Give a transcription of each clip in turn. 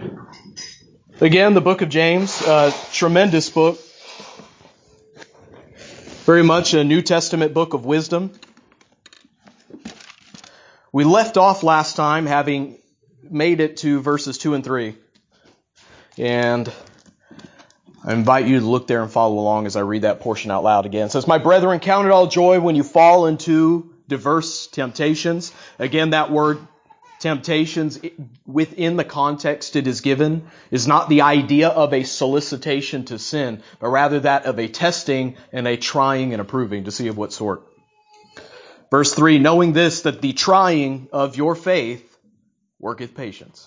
Again, the book of James, tremendous book. Very much a New Testament book of wisdom. We left off last time having made it to verses 2 and 3. And I invite you to look there and follow along as I read that portion out loud again. It says, "My brethren, count it all joy when you fall into diverse temptations." Again, that word temptations, within the context it is given, is not the idea of a solicitation to sin, but rather that of a testing and a trying and a proving to see of what sort. Verse 3, "Knowing this, that the trying of your faith worketh patience."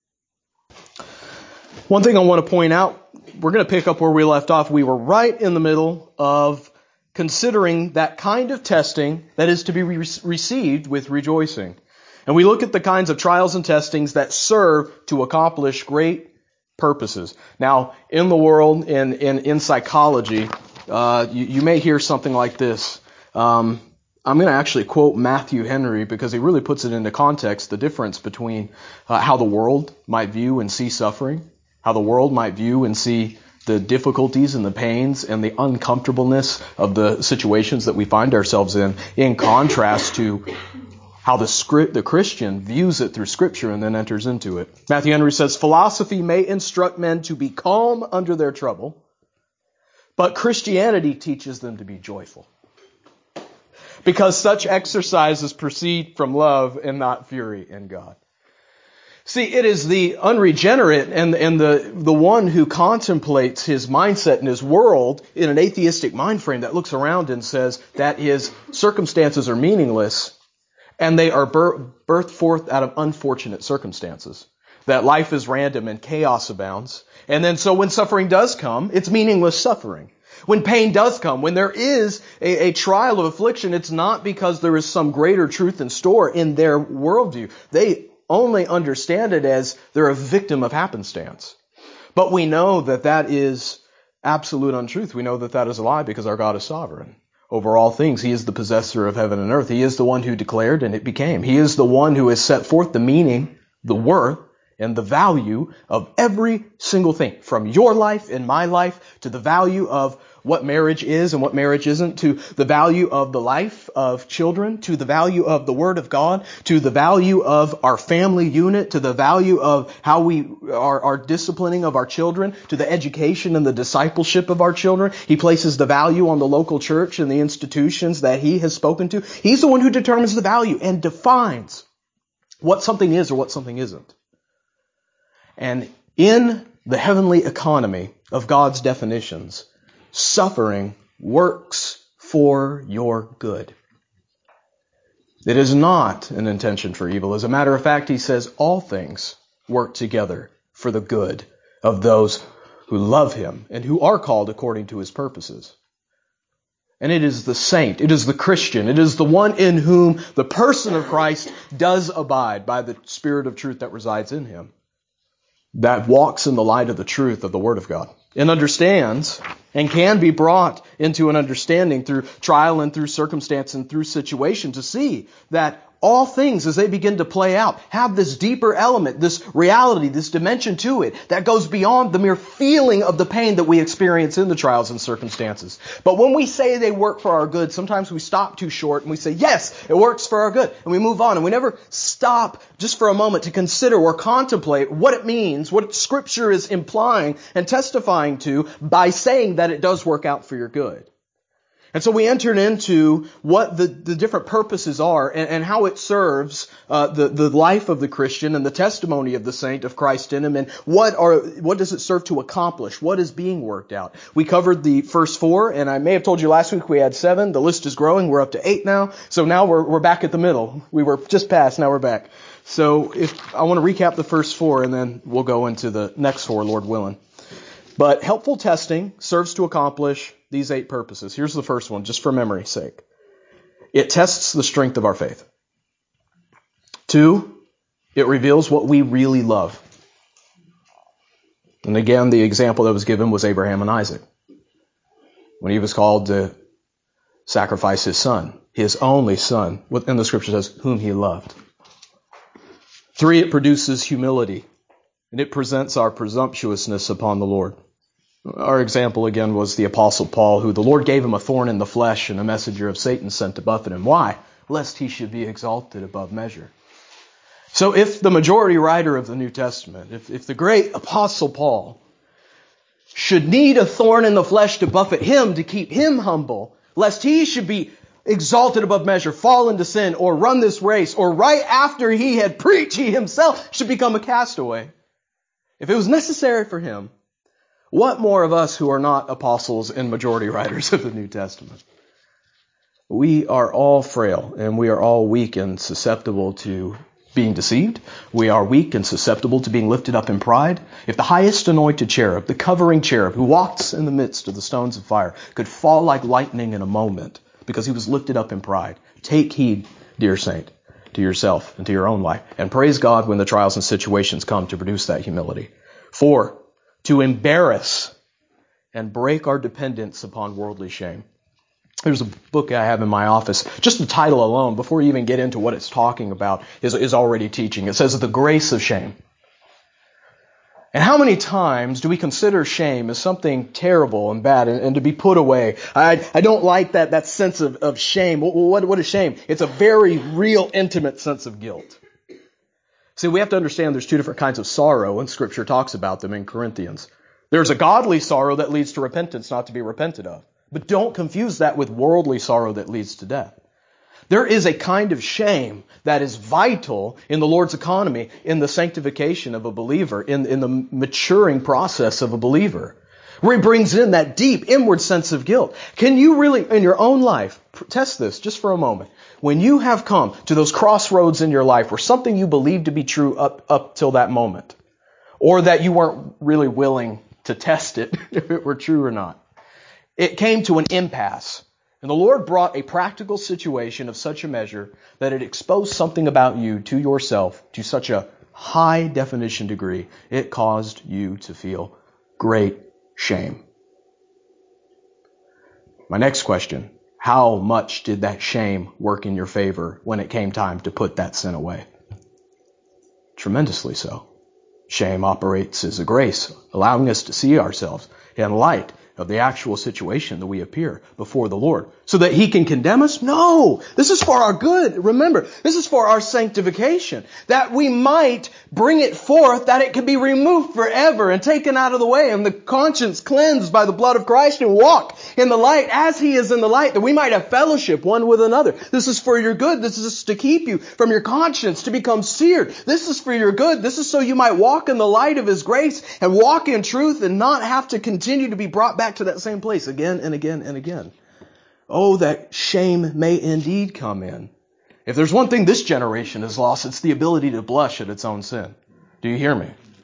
One thing I want to point out, we're going to pick up where we left off. We were right in the middle of considering that kind of testing that is to be received with rejoicing. And we look at the kinds of trials and testings that serve to accomplish great purposes. Now, in the world, in psychology, you may hear something like this. I'm going to actually quote Matthew Henry because he really puts it into context, the difference between how the world might view and see suffering, how the world might view and see the difficulties and the pains and the uncomfortableness of the situations that we find ourselves in contrast to how the Christian views it through Scripture and then enters into it. Matthew Henry says, "Philosophy may instruct men to be calm under their trouble, but Christianity teaches them to be joyful, because such exercises proceed from love and not fury in God." See, it is the unregenerate and the one who contemplates his mindset and his world in an atheistic mind frame that looks around and says that his circumstances are meaningless and they are birthed forth out of unfortunate circumstances, that life is random and chaos abounds. And then so when suffering does come, it's meaningless suffering. When pain does come, when there is a trial of affliction, it's not because there is some greater truth in store in their worldview. They only understand it as they're a victim of happenstance. But we know that that is absolute untruth. We know that that is a lie because our God is sovereign over all things. He is the possessor of heaven and earth. He is the one who declared and it became. He is the one who has set forth the meaning, the worth, and the value of every single thing, from your life and my life to the value of what marriage is and what marriage isn't, to the value of the life of children, to the value of the Word of God, to the value of our family unit, to the value of how we are disciplining of our children, to the education and the discipleship of our children. He places the value on the local church and the institutions that He has spoken to. He's the one who determines the value and defines what something is or what something isn't. And in the heavenly economy of God's definitions, suffering works for your good. It is not an intention for evil. As a matter of fact, he says all things work together for the good of those who love Him and who are called according to His purposes. And it is the saint, it is the Christian, it is the one in whom the person of Christ does abide by the Spirit of truth that resides in him, that walks in the light of the truth of the Word of God and understands and can be brought into an understanding through trial and through circumstance and through situation to see that all things, as they begin to play out, have this deeper element, this reality, this dimension to it that goes beyond the mere feeling of the pain that we experience in the trials and circumstances. But when we say they work for our good, sometimes we stop too short and we say, yes, it works for our good. And we move on and we never stop just for a moment to consider or contemplate what it means, what Scripture is implying and testifying to by saying that it does work out for your good. And so we entered into what the different purposes are and how it serves the life of the Christian and the testimony of the saint of Christ in him, and what does it serve to accomplish? What is being worked out? We covered the first 4, and I may have told you last week we had 7. The list is growing. We're up to 8 now. So now we're back at the middle. We were just past. Now we're back. So if I want to recap the first 4, and then we'll go into the next 4, Lord willing. But helpful testing serves to accomplish these 8 purposes. Here's the first one, just for memory's sake. It tests the strength of our faith. 2, it reveals what we really love. And again, the example that was given was Abraham and Isaac. When he was called to sacrifice his son, his only son, and the Scripture says, whom he loved. 3, it produces humility. and it presents our presumptuousness upon the Lord. Our example again was the Apostle Paul, who the Lord gave him a thorn in the flesh and a messenger of Satan sent to buffet him. Why? Lest he should be exalted above measure. So if the majority writer of the New Testament, if the great Apostle Paul should need a thorn in the flesh to buffet him, to keep him humble, lest he should be exalted above measure, fall into sin, or run this race, or right after he had preached, he himself should become a castaway. If it was necessary for him, what more of us who are not apostles and majority writers of the New Testament? We are all frail, and we are all weak and susceptible to being deceived. We are weak and susceptible to being lifted up in pride. If the highest anointed cherub, the covering cherub who walks in the midst of the stones of fire, could fall like lightning in a moment because he was lifted up in pride, take heed, dear saint, to yourself and to your own life, and praise God when the trials and situations come to produce that humility. 4, to embarrass and break our dependence upon worldly shame. There's a book I have in my office. Just the title alone, before you even get into what it's talking about, is already teaching. It says The Grace of Shame. And how many times do we consider shame as something terrible and bad and to be put away? I don't like that sense of shame. What is shame? It's a very real, intimate sense of guilt. See, we have to understand there's two different kinds of sorrow, and Scripture talks about them in Corinthians. There's a godly sorrow that leads to repentance, not to be repented of. But don't confuse that with worldly sorrow that leads to death. There is a kind of shame that is vital in the Lord's economy, in the sanctification of a believer, in the maturing process of a believer, where he brings in that deep inward sense of guilt. Can you really, in your own life, test this just for a moment. When you have come to those crossroads in your life where something you believed to be true up till that moment, or that you weren't really willing to test it, if it were true or not, it came to an impasse. And the Lord brought a practical situation of such a measure that it exposed something about you to yourself to such a high definition degree, it caused you to feel great shame. My next question, how much did that shame work in your favor when it came time to put that sin away? Tremendously so. Shame operates as a grace, allowing us to see ourselves in light of the actual situation that we appear before the Lord. So that He can condemn us? No! This is for our good. Remember, this is for our sanctification. That we might bring it forth, that it can be removed forever and taken out of the way, and the conscience cleansed by the blood of Christ, and walk in the light as He is in the light, that we might have fellowship one with another. This is for your good. This is to keep you from your conscience to become seared. This is for your good. This is so you might walk in the light of His grace and walk in truth and not have to continue to be brought back to that same place again and again and again. Oh, that shame may indeed come in. If there's one thing this generation has lost, it's the ability to blush at its own sin. Do you hear me?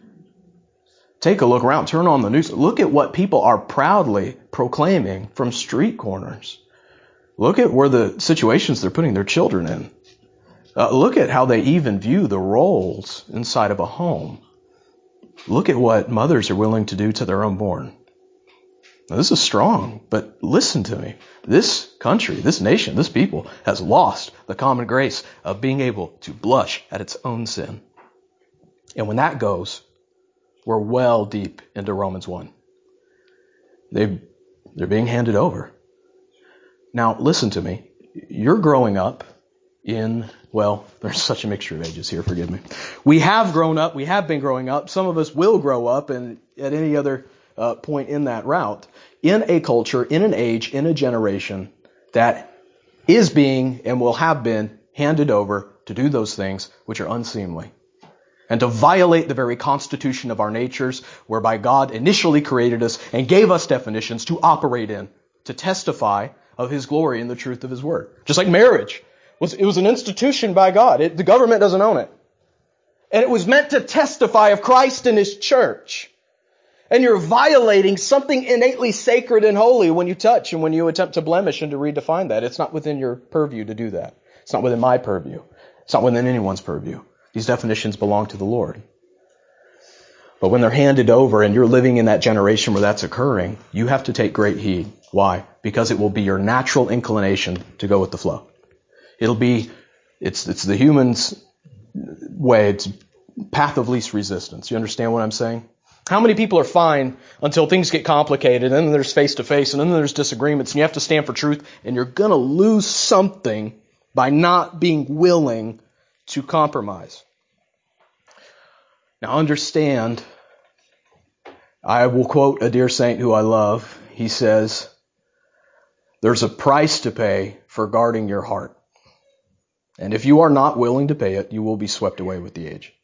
Take a look around. Turn on the news. Look at what people are proudly proclaiming from street corners. Look at where the situations they're putting their children in. Look at how they even view the roles inside of a home. Look at what mothers are willing to do to their unborn. Now, this is strong, but listen to me. This country, this nation, this people has lost the common grace of being able to blush at its own sin. And when that goes, we're well deep into Romans 1. They're being handed over. Now, listen to me. You're growing up in, well, there's such a mixture of ages here, forgive me. We have grown up, we have been growing up. Some of us will grow up, and at any other point in that route, in a culture, in an age, in a generation that is being and will have been handed over to do those things which are unseemly and to violate the very constitution of our natures, whereby God initially created us and gave us definitions to operate in, to testify of His glory and the truth of His word. Just like marriage. It was an institution by God. The government doesn't own it. And it was meant to testify of Christ and His church. And you're violating something innately sacred and holy when you touch and when you attempt to blemish and to redefine that. It's not within your purview to do that. It's not within my purview. It's not within anyone's purview. These definitions belong to the Lord. But when they're handed over and you're living in that generation where that's occurring, you have to take great heed. Why? Because it will be your natural inclination to go with the flow. It's the human's way. It's path of least resistance. You understand what I'm saying? How many people are fine until things get complicated, and then there's face-to-face, and then there's disagreements, and you have to stand for truth, and you're going to lose something by not being willing to compromise. Now understand, I will quote a dear saint who I love. He says, "There's a price to pay for guarding your heart. And if you are not willing to pay it, you will be swept away with the age."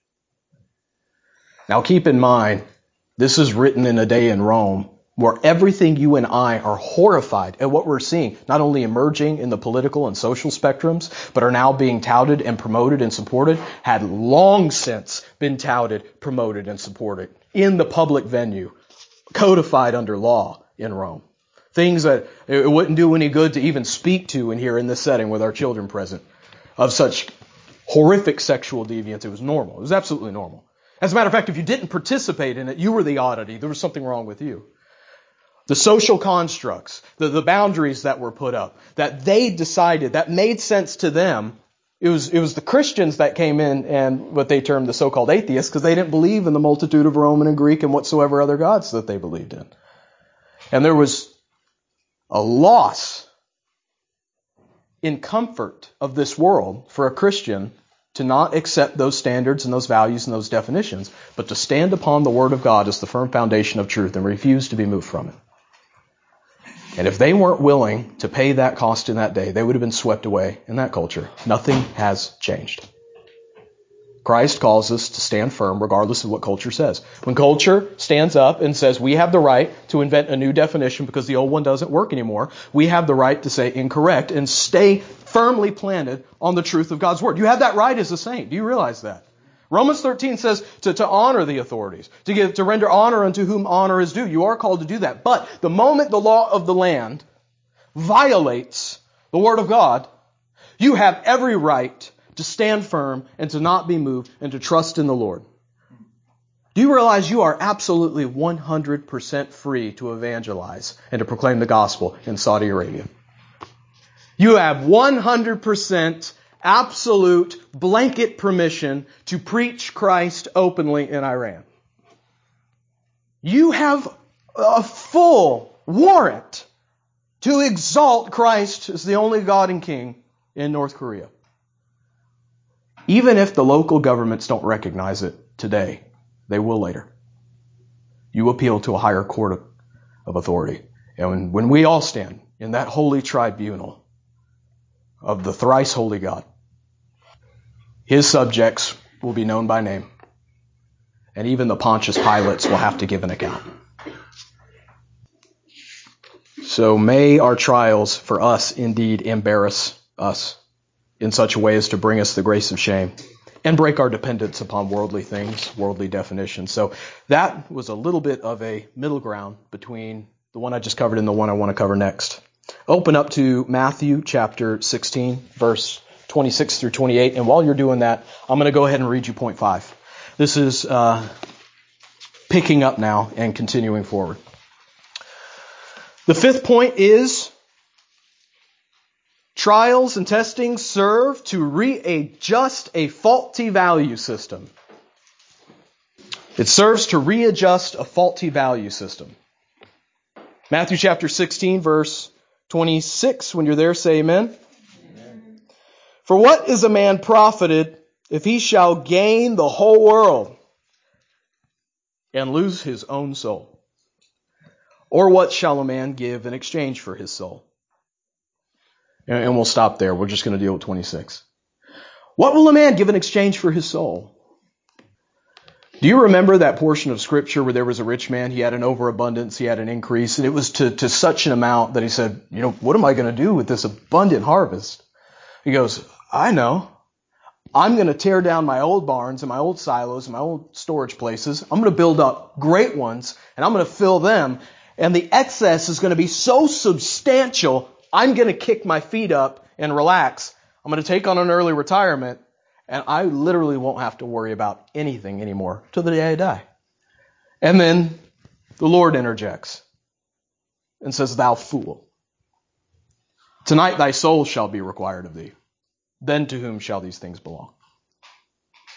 Now keep in mind, this is written in a day in Rome where everything you and I are horrified at what we're seeing, not only emerging in the political and social spectrums, but are now being touted and promoted and supported, had long since been touted, promoted, and supported in the public venue, codified under law in Rome. Things that it wouldn't do any good to even speak to in here in this setting with our children present, of such horrific sexual deviance. It was normal. It was absolutely normal. As a matter of fact, if you didn't participate in it, you were the oddity. There was something wrong with you. The social constructs, the boundaries that were put up, that they decided, that made sense to them. It was the Christians that came in and what they termed the so-called atheists, because they didn't believe in the multitude of Roman and Greek and whatsoever other gods that they believed in. And there was a loss in comfort of this world for a Christian to not accept those standards and those values and those definitions, but to stand upon the Word of God as the firm foundation of truth and refuse to be moved from it. And if they weren't willing to pay that cost in that day, they would have been swept away in that culture. Nothing has changed. Christ calls us to stand firm regardless of what culture says. When culture stands up and says we have the right to invent a new definition because the old one doesn't work anymore, we have the right to say incorrect and stay firmly planted on the truth of God's Word. You have that right as a saint. Do you realize that? Romans 13 says to honor the authorities, to render honor unto whom honor is due. You are called to do that. But the moment the law of the land violates the Word of God, you have every right to stand firm and to not be moved and to trust in the Lord. Do you realize you are absolutely 100% free to evangelize and to proclaim the gospel in Saudi Arabia? You have 100% absolute blanket permission to preach Christ openly in Iran. You have a full warrant to exalt Christ as the only God and King in North Korea. Even if the local governments don't recognize it today, they will later. You appeal to a higher court of authority. And when we all stand in that holy tribunal of the thrice holy God, His subjects will be known by name. And even the Pontius Pilates will have to give an account. So may our trials for us indeed embarrass us in such a way as to bring us the grace of shame and break our dependence upon worldly things, worldly definitions. So that was a little bit of a middle ground between the one I just covered and the one I want to cover next. Open up to Matthew chapter 16, verse 26 through 28. And while you're doing that, I'm going to go ahead and read you point 5. This is picking up now and continuing forward. The fifth point is trials and testing serve to readjust a faulty value system. It serves to readjust a faulty value system. Matthew chapter 16, verse 26. When you're there, say amen. Amen. For what is a man profited if he shall gain the whole world and lose his own soul? Or what shall a man give in exchange for his soul? And we'll stop there. We're just going to deal with 26. What will a man give in exchange for his soul? Do you remember that portion of Scripture where there was a rich man? He had an overabundance. He had an increase. And it was to such an amount that he said, what am I going to do with this abundant harvest? He goes, I know. I'm going to tear down my old barns and my old silos and my old storage places. I'm going to build up great ones and I'm going to fill them. And the excess is going to be so substantial, I'm going to kick my feet up and relax. I'm going to take on an early retirement, and I literally won't have to worry about anything anymore till the day I die. And then the Lord interjects and says, Thou fool, tonight thy soul shall be required of thee. Then to whom shall these things belong?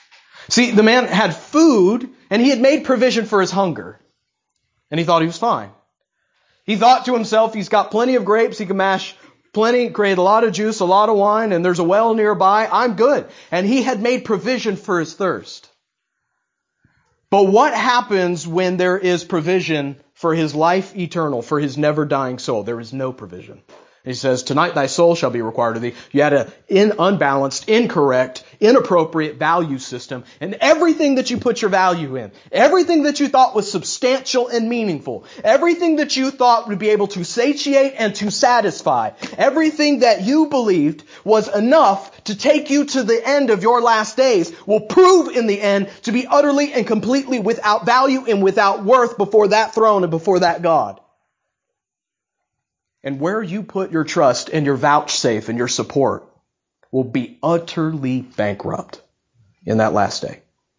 See, the man had food and he had made provision for his hunger. And he thought he was fine. He thought to himself, he's got plenty of grapes, he can mash plenty, create a lot of juice, a lot of wine, and there's a well nearby. I'm good. And he had made provision for his thirst. But what happens when there is provision for his life eternal, for his never dying soul? There is no provision. He says, tonight thy soul shall be required of thee. You had an unbalanced, incorrect, inappropriate value system. And everything that you put your value in, everything that you thought was substantial and meaningful, everything that you thought would be able to satiate and to satisfy, everything that you believed was enough to take you to the end of your last days will prove in the end to be utterly and completely without value and without worth before that throne and before that God. And where you put your trust and your vouchsafe and your support will be utterly bankrupt in that last day.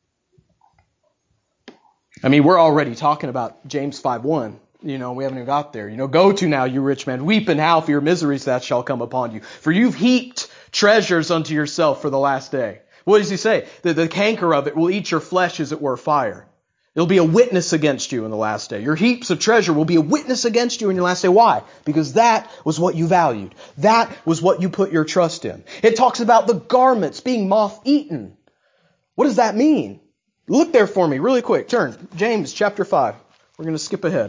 I mean, we're already talking about James 5:1. We haven't even got there. Go to now, you rich man, weep and howl for your miseries that shall come upon you. For you've heaped treasures unto yourself for the last day. What does he say? The canker of it will eat your flesh as it were fire. It'll be a witness against you in the last day. Your heaps of treasure will be a witness against you in your last day. Why? Because that was what you valued. That was what you put your trust in. It talks about the garments being moth-eaten. What does that mean? Look there for me really quick. Turn. James chapter 5. We're going to skip ahead.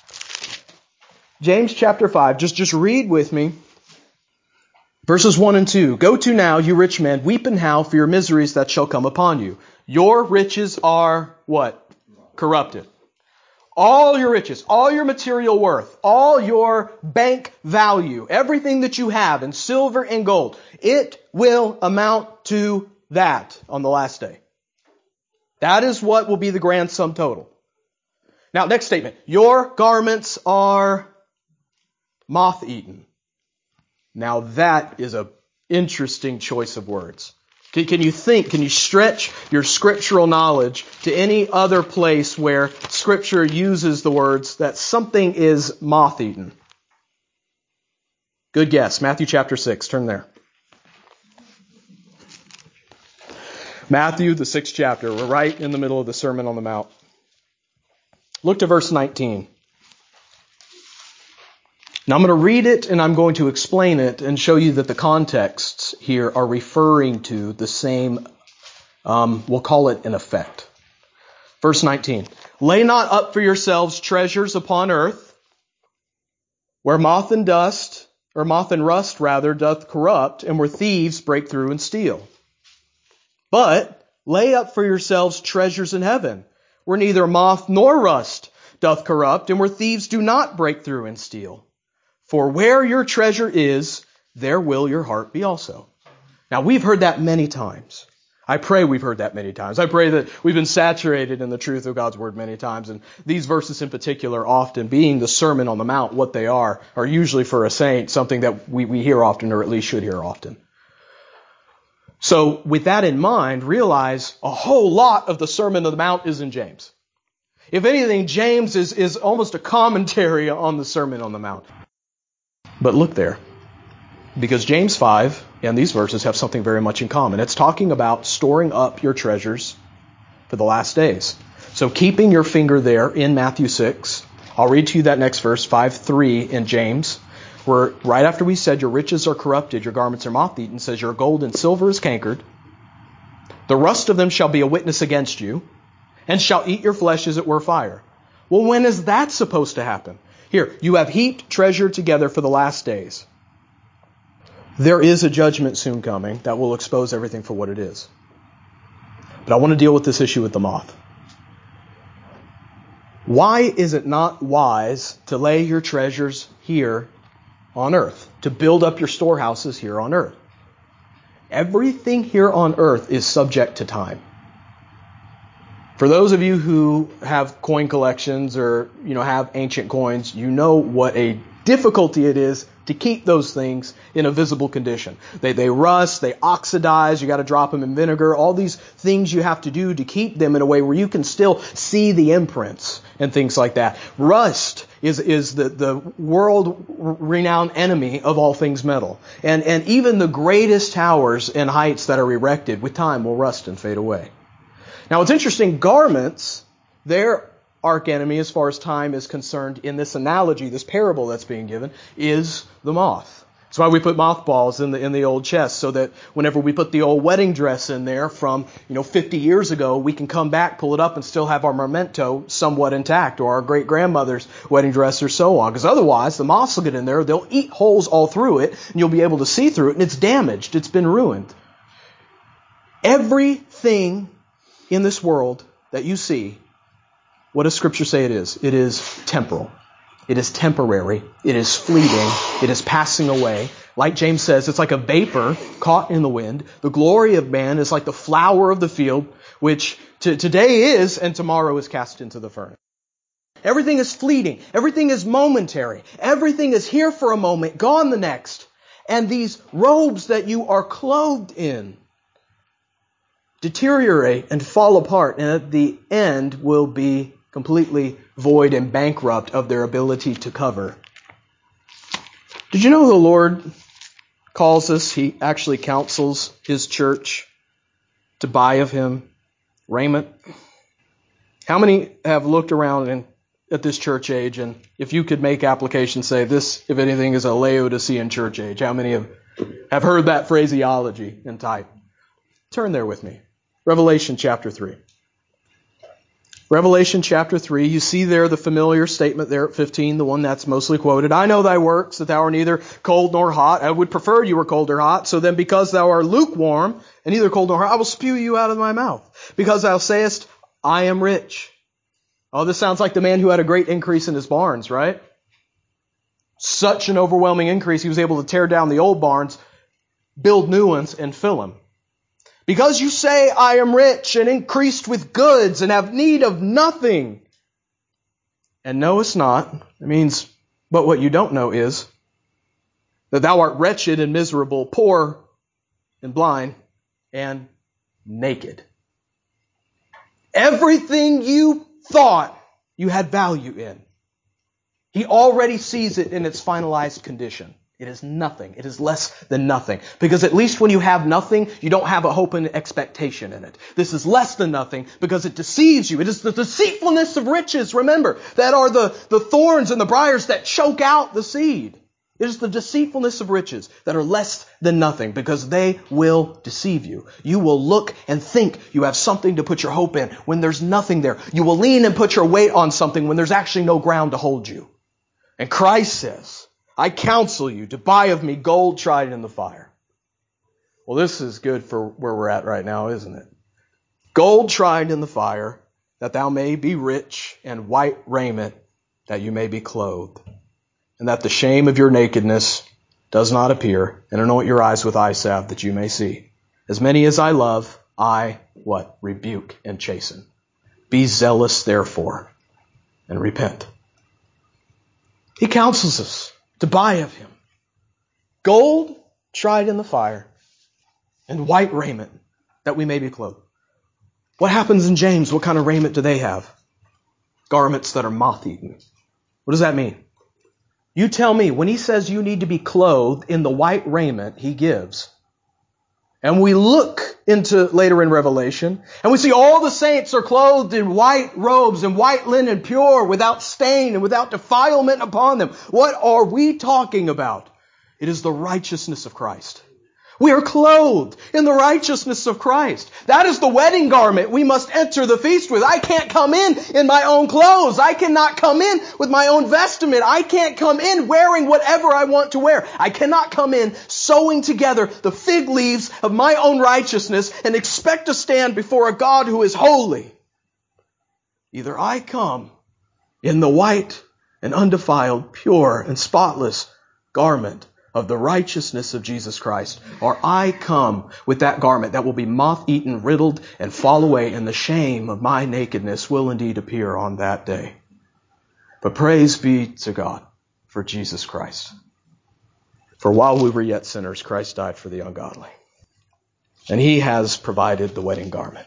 James chapter 5. Just read with me. Verses 1 and 2. Go to now, you rich men, weep and howl for your miseries that shall come upon you. Your riches are what? Corrupted. All your riches, all your material worth, all your bank value, everything that you have in silver and gold, it will amount to that on the last day. That is what will be the grand sum total. Now, next statement. Your garments are moth-eaten. Now, that is an interesting choice of words. Can you stretch your scriptural knowledge to any other place where Scripture uses the words that something is moth-eaten? Good guess. Matthew chapter 6. Turn there. Matthew, the 6th chapter. We're right in the middle of the Sermon on the Mount. Look to verse 19. Now I'm going to read it and I'm going to explain it and show you that the contexts here are referring to the same, we'll call it an effect. Verse 19. Lay not up for yourselves treasures upon earth, where moth and rust doth corrupt, and where thieves break through and steal. But lay up for yourselves treasures in heaven, where neither moth nor rust doth corrupt, and where thieves do not break through and steal. For where your treasure is, there will your heart be also. Now, we've heard that many times. I pray we've heard that many times. I pray that we've been saturated in the truth of God's Word many times. And these verses in particular, often being the Sermon on the Mount, what they are usually for a saint something that we hear often, or at least should hear often. So with that in mind, realize a whole lot of the Sermon on the Mount is in James. If anything, James is almost a commentary on the Sermon on the Mount. But look there, because James 5 and these verses have something very much in common. It's talking about storing up your treasures for the last days. So keeping your finger there in Matthew 6, I'll read to you that next verse, 5:3 in James, where right after we said your riches are corrupted, your garments are moth-eaten, says your gold and silver is cankered. The rust of them shall be a witness against you, and shall eat your flesh as it were fire. Well, when is that supposed to happen? Here, you have heaped treasure together for the last days. There is a judgment soon coming that will expose everything for what it is. But I want to deal with this issue with the moth. Why is it not wise to lay your treasures here on earth, to build up your storehouses here on earth? Everything here on earth is subject to time. For those of you who have coin collections or, have ancient coins, you know what a difficulty it is to keep those things in a visible condition. They rust, they oxidize, you got to drop them in vinegar, all these things you have to do to keep them in a way where you can still see the imprints and things like that. Rust is the world-renowned enemy of all things metal. And even the greatest towers and heights that are erected with time will rust and fade away. Now it's interesting, garments, their arch enemy as far as time is concerned in this analogy, this parable that's being given, is the moth. That's why we put mothballs in the old chest, so that whenever we put the old wedding dress in there from 50 years ago, we can come back, pull it up, and still have our memento somewhat intact, or our great grandmother's wedding dress, or so on. Because otherwise, the moths will get in there, they'll eat holes all through it, and you'll be able to see through it, and it's damaged, it's been ruined. Everything in this world that you see, what does Scripture say it is? It is temporal. It is temporary. It is fleeting. It is passing away. Like James says, it's like a vapor caught in the wind. The glory of man is like the flower of the field, which today is and tomorrow is cast into the furnace. Everything is fleeting. Everything is momentary. Everything is here for a moment, gone the next. And these robes that you are clothed in deteriorate and fall apart, and at the end will be completely void and bankrupt of their ability to cover. Did you know the Lord calls us, He actually counsels His church to buy of Him raiment? How many have looked around at this church age, and if you could make application, say this, if anything, is a Laodicean church age? How many have heard that phraseology and type? Turn there with me. Revelation chapter 3. Revelation chapter 3, you see there the familiar statement there at 15, the one that's mostly quoted. I know thy works, that thou art neither cold nor hot. I would prefer you were cold or hot. So then because thou art lukewarm, and neither cold nor hot, I will spew you out of my mouth. Because thou sayest, I am rich. Oh, this sounds like the man who had a great increase in his barns, right? Such an overwhelming increase, he was able to tear down the old barns, build new ones, and fill them. Because you say, I am rich and increased with goods and have need of nothing, and knowest not, it means, but what you don't know is that thou art wretched and miserable, poor and blind and naked. Everything you thought you had value in, He already sees it in its finalized condition. It is nothing. It is less than nothing. Because at least when you have nothing, you don't have a hope and expectation in it. This is less than nothing because it deceives you. It is the deceitfulness of riches, remember, that are the thorns and the briars that choke out the seed. It is the deceitfulness of riches that are less than nothing because they will deceive you. You will look and think you have something to put your hope in when there's nothing there. You will lean and put your weight on something when there's actually no ground to hold you. And Christ says, I counsel you to buy of me gold tried in the fire. Well, this is good for where we're at right now, isn't it? Gold tried in the fire, that thou may be rich, and white raiment, that you may be clothed, and that the shame of your nakedness does not appear, and anoint your eyes with eye salve, that you may see. As many as I love, I, what? Rebuke and chasten. Be zealous, therefore, and repent. He counsels us to buy of Him gold tried in the fire and white raiment, that we may be clothed. What happens in James? What kind of raiment do they have? Garments that are moth-eaten. What does that mean? You tell me, when he says you need to be clothed in the white raiment he gives, and we look into later in Revelation, and we see all the saints are clothed in white robes and white linen, pure, without stain and without defilement upon them. What are we talking about? It is the righteousness of Christ. We are clothed in the righteousness of Christ. That is the wedding garment we must enter the feast with. I can't come in my own clothes. I cannot come in with my own vestment. I can't come in wearing whatever I want to wear. I cannot come in sewing together the fig leaves of my own righteousness and expect to stand before a God who is holy. Either I come in the white and undefiled, pure and spotless garment of the righteousness of Jesus Christ, or I come with that garment that will be moth-eaten, riddled, and fall away, and the shame of my nakedness will indeed appear on that day. But praise be to God for Jesus Christ. For while we were yet sinners, Christ died for the ungodly. And He has provided the wedding garment.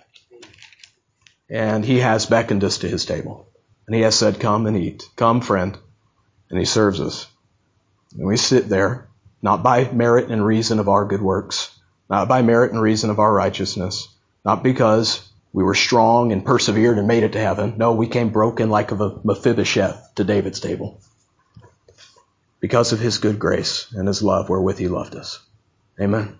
And He has beckoned us to His table. And He has said, come and eat. Come, friend. And He serves us. And we sit there, not by merit and reason of our good works, not by merit and reason of our righteousness, not because we were strong and persevered and made it to heaven. No, we came broken like of a Mephibosheth to David's table because of his good grace and his love wherewith he loved us. Amen.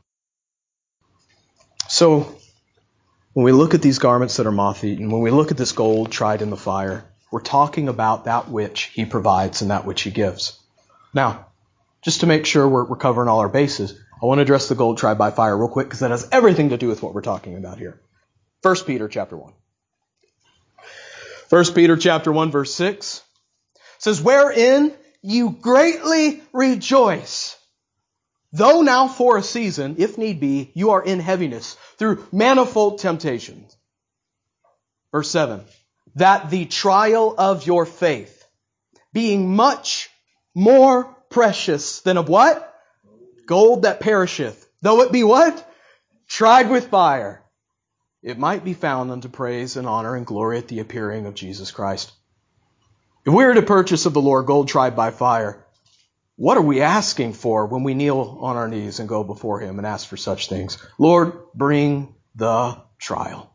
So, when we look at these garments that are moth-eaten, when we look at this gold tried in the fire, we're talking about that which he provides and that which he gives. Now, just to make sure we're covering all our bases, I want to address the gold tried by fire real quick because that has everything to do with what we're talking about here. 1 Peter chapter 1. 1 Peter chapter 1 verse 6 says, "Wherein you greatly rejoice, though now for a season, if need be, you are in heaviness through manifold temptations." Verse 7, "That the trial of your faith, being much more precious than of" what? "Gold that perisheth, though it be" what? "Tried with fire, it might be found unto praise and honor and glory at the appearing of Jesus Christ." If we were to purchase of the Lord gold tried by fire, what are we asking for when we kneel on our knees and go before Him and ask for such things? Lord, bring the trial.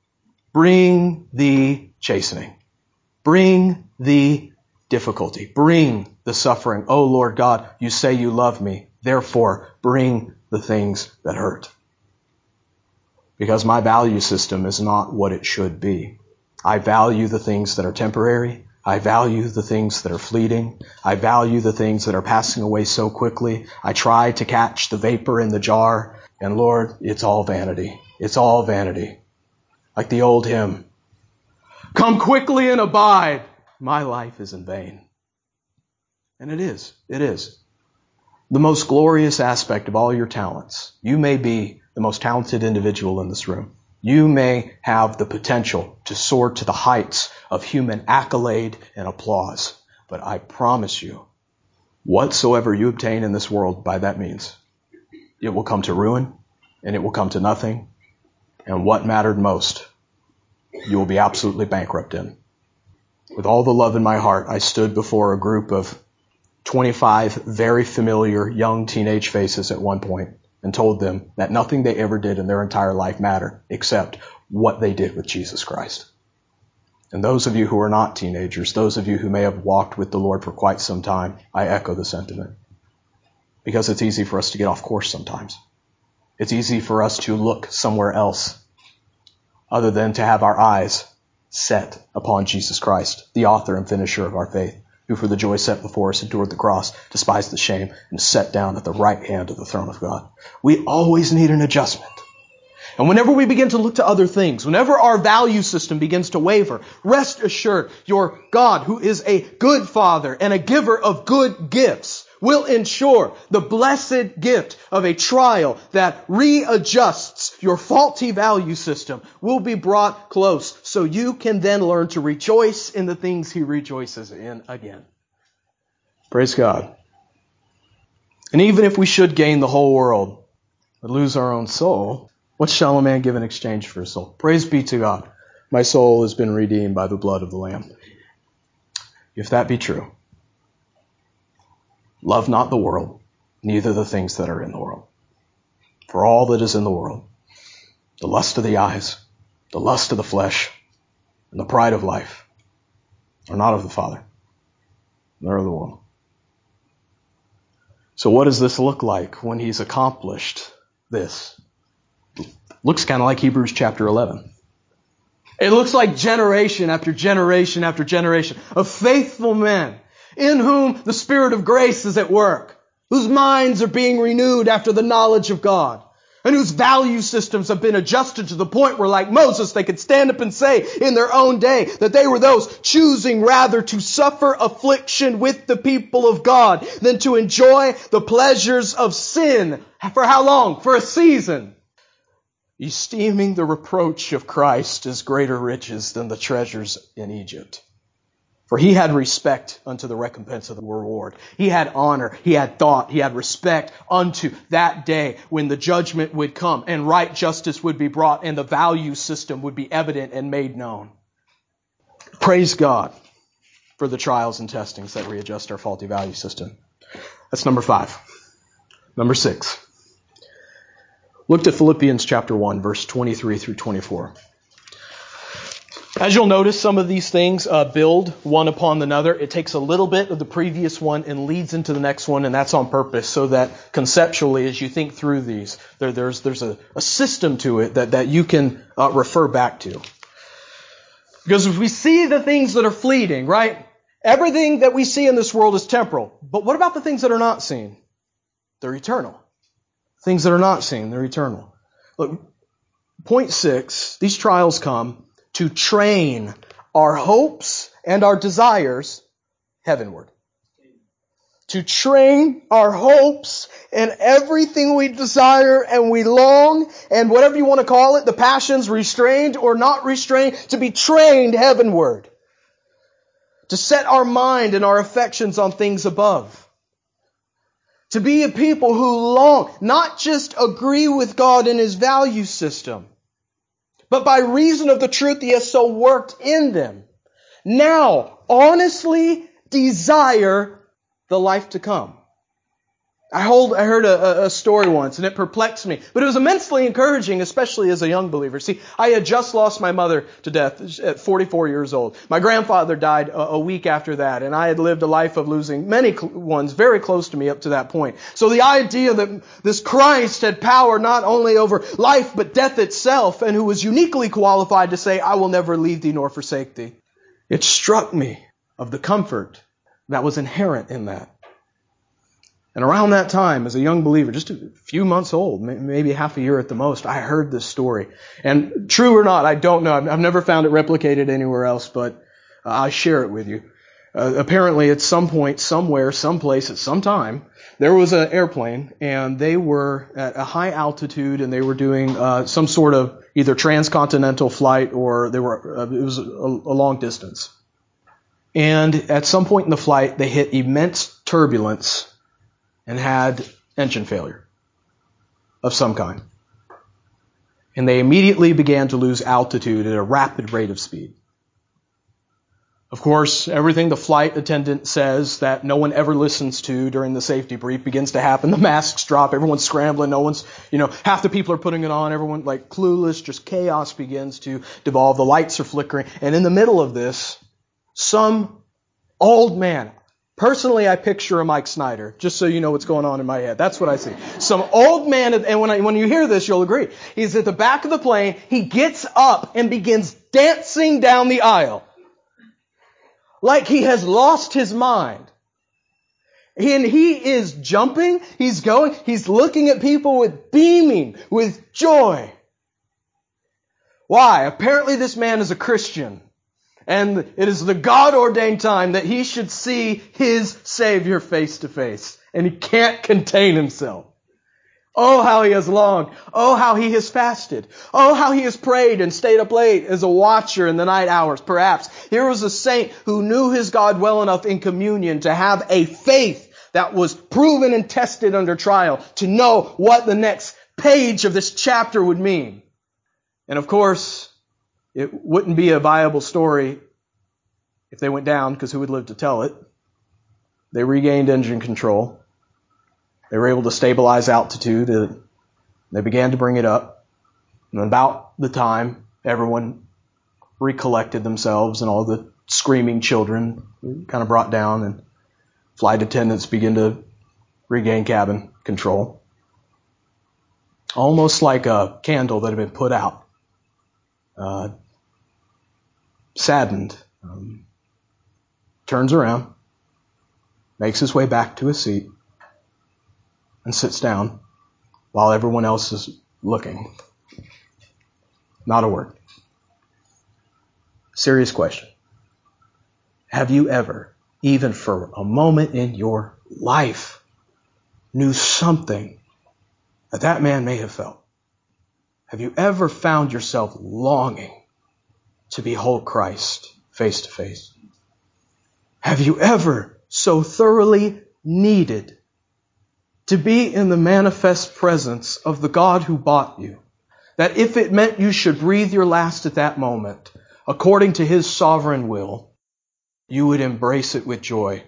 Bring the chastening. Bring the difficulty. Bring the suffering. Oh Lord God, you say you love me. Therefore, bring the things that hurt. Because my value system is not what it should be. I value the things that are temporary. I value the things that are fleeting. I value the things that are passing away so quickly. I try to catch the vapor in the jar. And Lord, it's all vanity. It's all vanity. Like the old hymn, "Come quickly and abide. My life is in vain." And it is. It is. The most glorious aspect of all your talents. You may be the most talented individual in this room. You may have the potential to soar to the heights of human accolade and applause. But I promise you, whatsoever you obtain in this world by that means, it will come to ruin and it will come to nothing. And what mattered most, you will be absolutely bankrupt in. With all the love in my heart, I stood before a group of 25 very familiar young teenage faces at one point and told them that nothing they ever did in their entire life mattered except what they did with Jesus Christ. And those of you who are not teenagers, those of you who may have walked with the Lord for quite some time, I echo the sentiment. Because it's easy for us to get off course sometimes. It's easy for us to look somewhere else other than to have our eyes set upon Jesus Christ, the author and finisher of our faith, who for the joy set before us endured the cross, despised the shame, and sat down at the right hand of the throne of God. We always need an adjustment. And whenever we begin to look to other things, whenever our value system begins to waver, rest assured your God, who is a good Father and a giver of good gifts, will ensure the blessed gift of a trial that readjusts your faulty value system will be brought close so you can then learn to rejoice in the things He rejoices in again. Praise God. And even if we should gain the whole world but lose our own soul, what shall a man give in exchange for his soul? Praise be to God. My soul has been redeemed by the blood of the Lamb. If that be true, love not the world, neither the things that are in the world. For all that is in the world, the lust of the eyes, the lust of the flesh, and the pride of life, are not of the Father, nor of the world. So what does this look like when He's accomplished this? Looks kind of like Hebrews chapter 11. It looks like generation after generation after generation of faithful men in whom the Spirit of grace is at work, whose minds are being renewed after the knowledge of God, and whose value systems have been adjusted to the point where, like Moses, they could stand up and say in their own day that they were those choosing rather to suffer affliction with the people of God than to enjoy the pleasures of sin. For how long? For a season. Esteeming the reproach of Christ as greater riches than the treasures in Egypt. For he had respect unto the recompense of the reward. He had honor, he had thought, he had respect unto that day when the judgment would come and right justice would be brought and the value system would be evident and made known. Praise God for the trials and testings that readjust our faulty value system. That's number 5. Number 6. Look at Philippians chapter 1, verse 23 through 24. As you'll notice, some of these things build one upon another. It takes a little bit of the previous one and leads into the next one, and that's on purpose, so that conceptually, as you think through these, there's a system to it that you can refer back to. Because if we see the things that are fleeting, right? Everything that we see in this world is temporal. But what about the things that are not seen? They're eternal. Things that are not seen, they're eternal. Look, point 6, these trials come to train our hopes and our desires heavenward. To train our hopes and everything we desire and we long, and whatever you want to call it, the passions restrained or not restrained, to be trained heavenward. To set our mind and our affections on things above. To be a people who long, not just agree with God in His value system, but by reason of the truth He has so worked in them, now honestly desire the life to come. I heard a story once, and it perplexed me, but it was immensely encouraging, especially as a young believer. See, I had just lost my mother to death at 44 years old. My grandfather died a week after that, and I had lived a life of losing many ones very close to me up to that point. So the idea that this Christ had power not only over life but death itself, and who was uniquely qualified to say, "I will never leave thee nor forsake thee," it struck me of the comfort that was inherent in that. And around that time, as a young believer, just a few months old, maybe half a year at the most, I heard this story. And true or not, I don't know. I've never found it replicated anywhere else, but I share it with you. Apparently, at some point, somewhere, someplace, at some time, there was an airplane, and they were at a high altitude, and they were doing some sort of either transcontinental flight, or it was a long distance. And at some point in the flight, they hit immense turbulence and had engine failure of some kind. And they immediately began to lose altitude at a rapid rate of speed. Of course, everything the flight attendant says that no one ever listens to during the safety brief begins to happen. The masks drop, everyone's scrambling, half the people are putting it on, everyone clueless, just chaos begins to devolve, the lights are flickering, and in the middle of this, some old man, personally, I picture a Mike Snyder, just so you know what's going on in my head. That's what I see. Some old man, and when you hear this, you'll agree. He's at the back of the plane. He gets up and begins dancing down the aisle. Like he has lost his mind. And he is jumping, he's going, he's looking at people beaming with joy. Why? Apparently this man is a Christian. And it is the God-ordained time that he should see his Savior face to face. And he can't contain himself. Oh, how he has longed. Oh, how he has fasted. Oh, how he has prayed and stayed up late as a watcher in the night hours. Perhaps here was a saint who knew his God well enough in communion to have a faith that was proven and tested under trial, to know what the next page of this chapter would mean. And of course, it wouldn't be a viable story if they went down, because who would live to tell it? They regained engine control. They were able to stabilize altitude. They began to bring it up. And about the time everyone recollected themselves and all the screaming children kind of brought down, and flight attendants began to regain cabin control. Almost like a candle that had been put out. Saddened. Turns around, makes his way back to his seat, and sits down while everyone else is looking. Not a word. Serious question. Have you ever, even for a moment in your life, knew something that man may have felt? Have you ever found yourself longing to behold Christ face to face? Have you ever so thoroughly needed to be in the manifest presence of the God who bought you, that if it meant you should breathe your last at that moment, according to His sovereign will, you would embrace it with joy?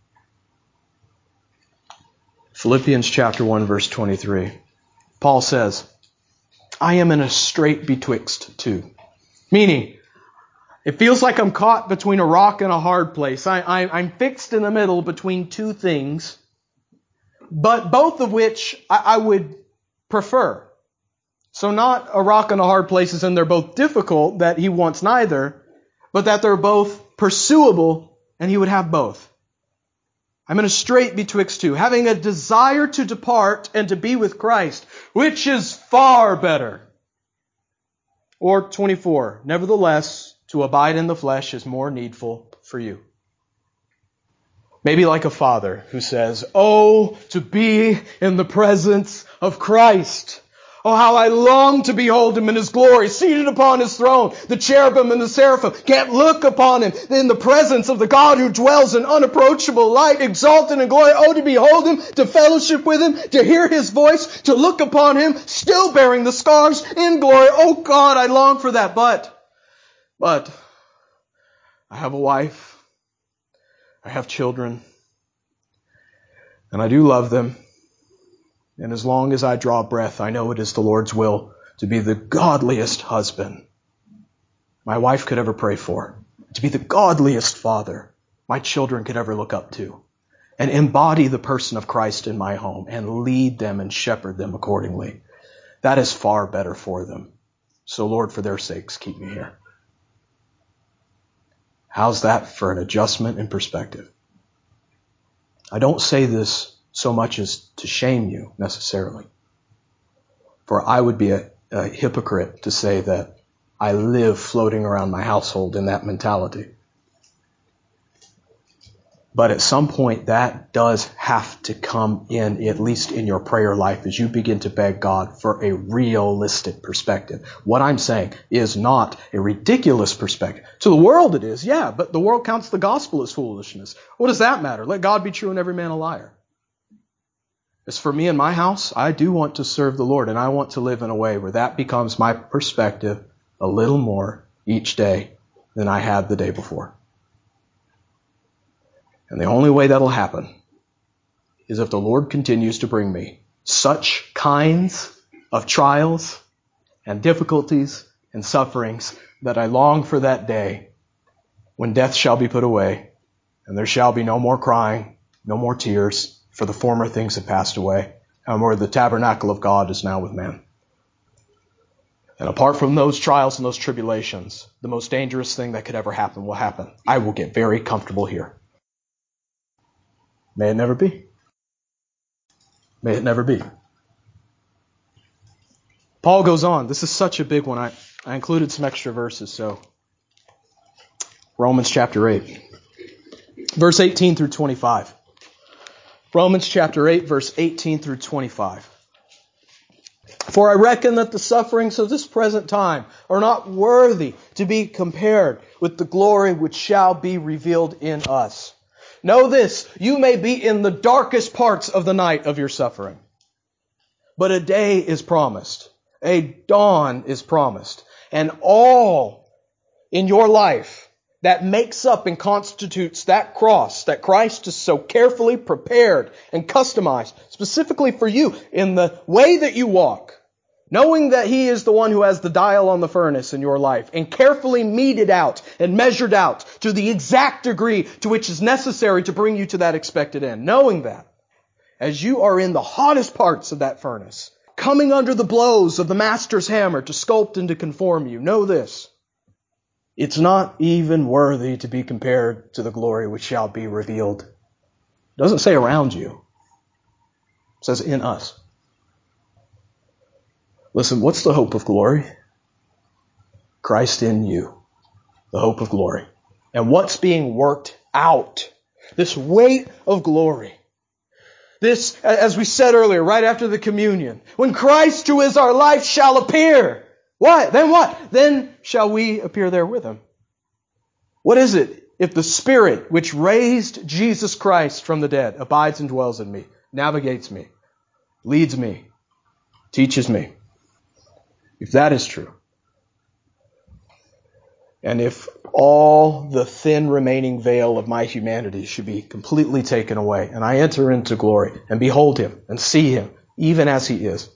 Philippians chapter 1, verse 23. Paul says, I am in a strait betwixt two. Meaning, It feels like I'm caught between a rock and a hard place. I'm fixed in the middle between two things, but both of which I would prefer. So not a rock and a hard place as in they're both difficult, that he wants neither, but that they're both pursuable and he would have both. I'm in a strait betwixt two, having a desire to depart and to be with Christ, which is far better. Or 24, nevertheless, to abide in the flesh is more needful for you. Maybe like a father who says, "Oh, to be in the presence of Christ. Oh, how I long to behold Him in His glory, seated upon His throne. The cherubim and the seraphim can't look upon Him in the presence of the God who dwells in unapproachable light, exalted in glory. Oh, to behold Him, to fellowship with Him, to hear His voice, to look upon Him, still bearing the scars in glory. Oh God, I long for that. But I have a wife. I have children. And I do love them. And as long as I draw breath, I know it is the Lord's will to be the godliest husband my wife could ever pray for, to be the godliest father my children could ever look up to, and embody the person of Christ in my home and lead them and shepherd them accordingly. That is far better for them. So Lord, for their sakes, keep me here." How's that for an adjustment in perspective? I don't say this so much as to shame you necessarily. For I would be a hypocrite to say that I live floating around my household in that mentality. But at some point that does have to come in, at least in your prayer life, as you begin to beg God for a realistic perspective. What I'm saying is not a ridiculous perspective. To the world it is, yeah, but the world counts the gospel as foolishness. What does that matter? Let God be true and every man a liar. As for me and my house, I do want to serve the Lord, and I want to live in a way where that becomes my perspective a little more each day than I had the day before. And the only way that'll happen is if the Lord continues to bring me such kinds of trials and difficulties and sufferings that I long for that day when death shall be put away and there shall be no more crying, no more tears, for the former things have passed away, and where the tabernacle of God is now with man. And apart from those trials and those tribulations, the most dangerous thing that could ever happen will happen. I will get very comfortable here. May it never be. May it never be. Paul goes on. This is such a big one. I included some extra verses, so Romans chapter 8, verse 18 through 25. Romans chapter 8, verse 18 through 25. "For I reckon that the sufferings of this present time are not worthy to be compared with the glory which shall be revealed in us. Know this, you may be in the darkest parts of the night of your suffering. But a day is promised, a dawn is promised, and all in your life that makes up and constitutes that cross that Christ has so carefully prepared and customized specifically for you in the way that you walk, knowing that He is the one who has the dial on the furnace in your life and carefully meted out and measured out to the exact degree to which is necessary to bring you to that expected end. Knowing that, as you are in the hottest parts of that furnace, coming under the blows of the master's hammer to sculpt and to conform you, know this, it's not even worthy to be compared to the glory which shall be revealed. It doesn't say around you. It says in us. Listen, what's the hope of glory? Christ in you, the hope of glory. And what's being worked out? This weight of glory. This, as we said earlier, right after the communion, when Christ, who is our life, shall appear. What? Then what? Then shall we appear there with Him. What is it if the Spirit which raised Jesus Christ from the dead abides and dwells in me, navigates me, leads me, teaches me? If that is true, and if all the thin remaining veil of my humanity should be completely taken away, and I enter into glory and behold Him and see Him even as He is,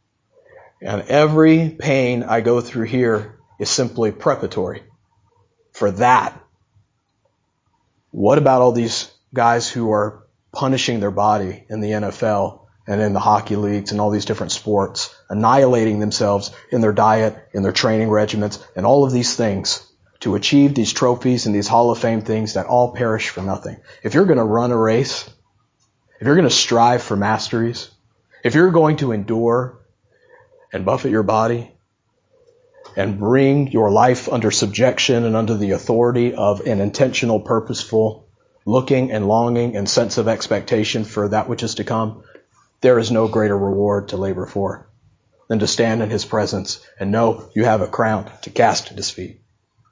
and every pain I go through here is simply preparatory for that, what about all these guys who are punishing their body in the NFL and in the hockey leagues and all these different sports, annihilating themselves in their diet, in their training regimens, and all of these things to achieve these trophies and these Hall of Fame things that all perish for nothing? If you're going to run a race, if you're going to strive for masteries, if you're going to endure and buffet your body and bring your life under subjection and under the authority of an intentional, purposeful looking and longing and sense of expectation for that which is to come, there is no greater reward to labor for than to stand in His presence and know you have a crown to cast at His feet.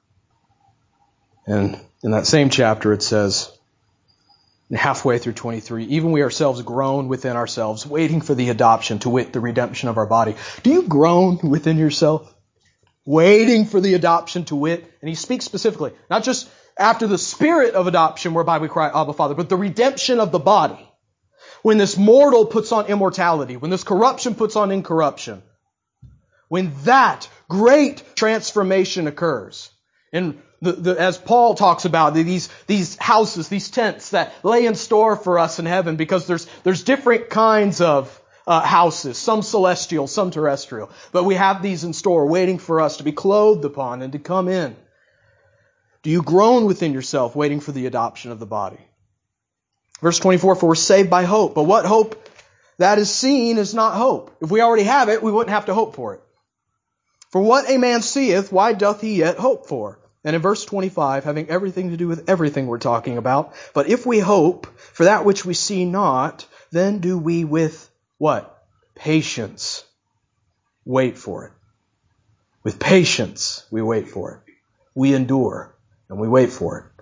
And in that same chapter it says, halfway through 23, even we ourselves groan within ourselves, waiting for the adoption, to wit, the redemption of our body. Do you groan within yourself? Waiting for the adoption, to wit. And he speaks specifically, not just after the spirit of adoption whereby we cry, Abba, Father, but the redemption of the body. When this mortal puts on immortality, when this corruption puts on incorruption, when that great transformation occurs. And as Paul talks about, these houses, these tents that lay in store for us in heaven, because there's different kinds of houses, some celestial, some terrestrial. But we have these in store waiting for us to be clothed upon and to come in. Do you groan within yourself, waiting for the adoption of the body? Verse 24, for we're saved by hope. But what hope that is seen is not hope. If we already have it, we wouldn't have to hope for it. For what a man seeth, why doth he yet hope for? And in verse 25, having everything to do with everything we're talking about, but if we hope for that which we see not, then do we with what? Patience wait for it. With patience we wait for it. We endure and we wait for it.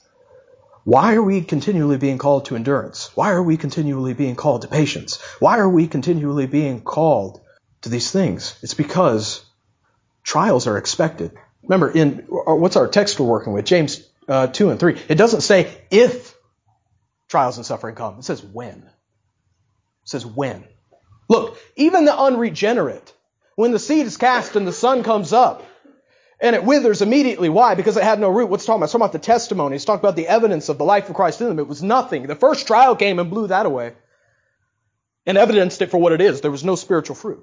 Why are we continually being called to endurance? Why are we continually being called to patience? Why are we continually being called to these things? It's because trials are expected. Remember, what's our text we're working with? James 2 and 3. It doesn't say if trials and suffering come. It says when. It says when. Look, even the unregenerate, when the seed is cast and the sun comes up, and it withers immediately. Why? Because it had no root. What's it talking about? It's talking about the testimony. It's talking about the evidence of the life of Christ in them. It was nothing. The first trial came and blew that away and evidenced it for what it is. There was no spiritual fruit.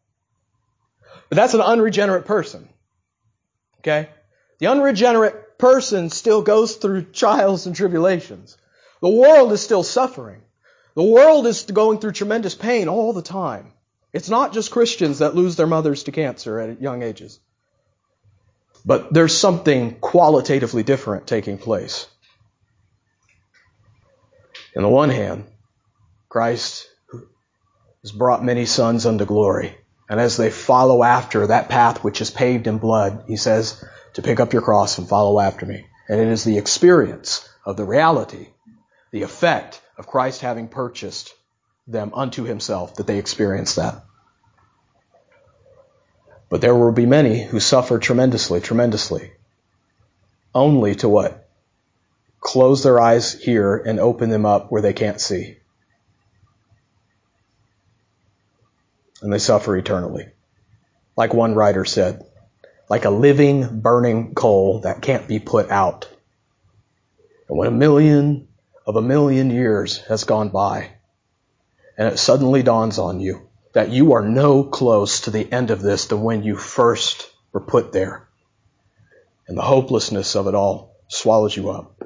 But that's an unregenerate person. Okay? The unregenerate person still goes through trials and tribulations. The world is still suffering. The world is going through tremendous pain all the time. It's not just Christians that lose their mothers to cancer at young ages. But there's something qualitatively different taking place. On the one hand, Christ has brought many sons unto glory. And as they follow after that path which is paved in blood, he says to pick up your cross and follow after me. And it is the experience of the reality, the effect of Christ having purchased them unto himself, that they experience that. But there will be many who suffer tremendously, only to what? Close their eyes here and open them up where they can't see. And they suffer eternally. Like one writer said, like a living, burning coal that can't be put out. And when 1,000,000 years has gone by, and it suddenly dawns on you that you are no close to the end of this than when you first were put there. And the hopelessness of it all swallows you up.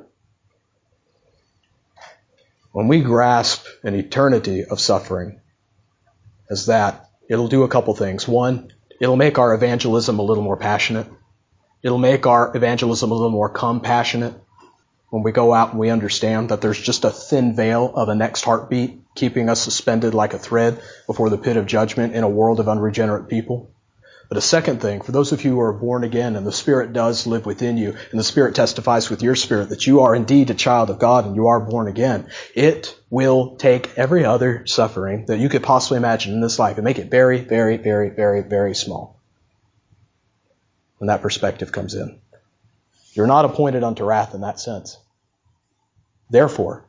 When we grasp an eternity of suffering as that, it'll do a couple things. One, it'll make our evangelism a little more passionate. It'll make our evangelism a little more compassionate. When we go out and we understand that there's just a thin veil of a next heartbeat keeping us suspended like a thread before the pit of judgment in a world of unregenerate people. But a second thing, for those of you who are born again and the Spirit does live within you and the Spirit testifies with your spirit that you are indeed a child of God and you are born again, it will take every other suffering that you could possibly imagine in this life and make it very, very, very, very, very small. When that perspective comes in. You're not appointed unto wrath in that sense. Therefore,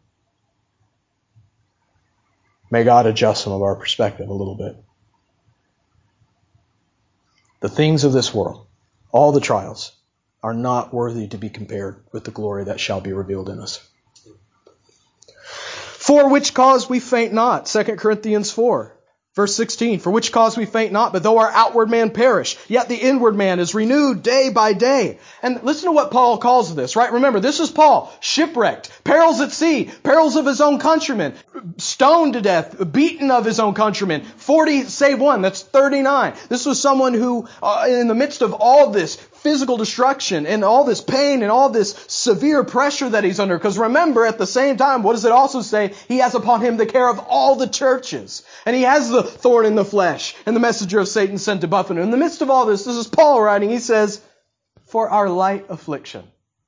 may God adjust some of our perspective a little bit. The things of this world, all the trials, are not worthy to be compared with the glory that shall be revealed in us. For which cause we faint not. 2 Corinthians 4. Verse 16, for which cause we faint not, but though our outward man perish, yet the inward man is renewed day by day. And listen to what Paul calls this, right? Remember, this is Paul, shipwrecked, perils at sea, perils of his own countrymen, stoned to death, beaten of his own countrymen, 40 save one, that's 39. This was someone who, in the midst of all this physical destruction and all this pain and all this severe pressure that he's under. Because remember, at the same time, what does it also say? He has upon him the care of all the churches. And he has the thorn in the flesh and the messenger of Satan sent to buffet him. In the midst of all this is Paul writing. He says, for our light affliction,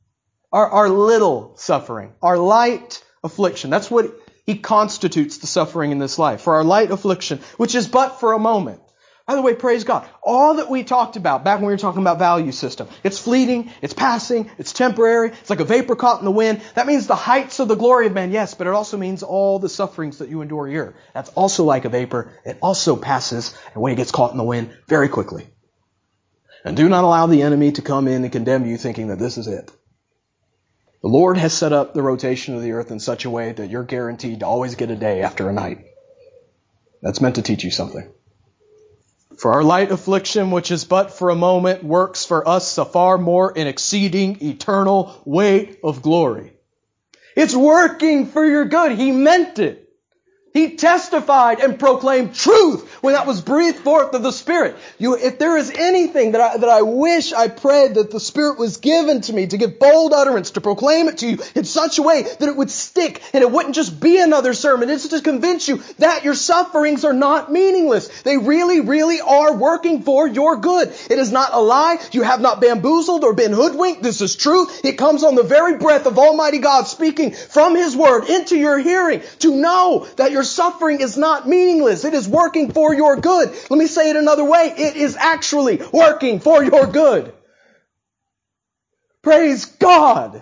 our little suffering, our light affliction. That's what he constitutes the suffering in this life. For our light affliction, which is but for a moment. By the way, praise God. All that we talked about back when we were talking about value system, it's fleeting, it's passing, it's temporary, it's like a vapor caught in the wind. That means the heights of the glory of man, yes, but it also means all the sufferings that you endure here. That's also like a vapor. It also passes, and when it gets caught in the wind, very quickly. And do not allow the enemy to come in and condemn you thinking that this is it. The Lord has set up the rotation of the earth in such a way that you're guaranteed to always get a day after a night. That's meant to teach you something. For our light affliction, which is but for a moment, works for us a far more and exceeding eternal weight of glory. It's working for your good. He meant it. He testified and proclaimed truth when that was breathed forth of the Spirit. If there is anything that I wish, I prayed that the Spirit was given to me to give bold utterance, to proclaim it to you in such a way that it would stick and it wouldn't just be another sermon. It's to convince you that your sufferings are not meaningless. They really, really are working for your good. It is not a lie. You have not bamboozled or been hoodwinked. This is truth. It comes on the very breath of Almighty God speaking from His Word into your hearing to know that your suffering is not meaningless. It is working for your good. Let me say it another way. It is actually working for your good. Praise God.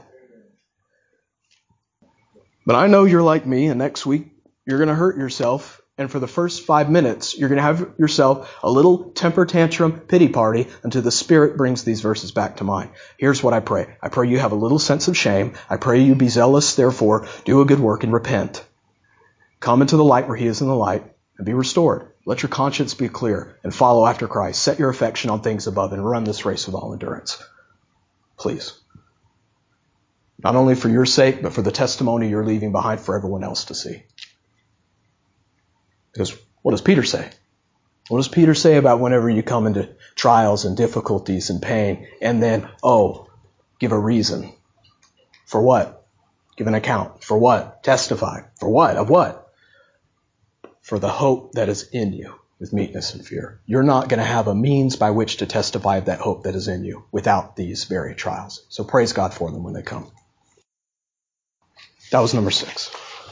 But I know you're like me, and next week you're going to hurt yourself. And for the first 5 minutes, you're going to have yourself a little temper tantrum pity party until the Spirit brings these verses back to mind. Here's what I pray. I pray you have a little sense of shame. I pray you be zealous, therefore, do a good work and repent. Come into the light where He is in the light and be restored. Let your conscience be clear and follow after Christ. Set your affection on things above and run this race with all endurance. Please. Not only for your sake, but for the testimony you're leaving behind for everyone else to see. Because what does Peter say? What does Peter say about whenever you come into trials and difficulties and pain and then, give a reason? For what? Give an account. For what? Testify. For what? Of what? For the hope that is in you with meekness and fear. You're not going to have a means by which to testify of that hope that is in you without these very trials. So praise God for them when they come. That was number 6.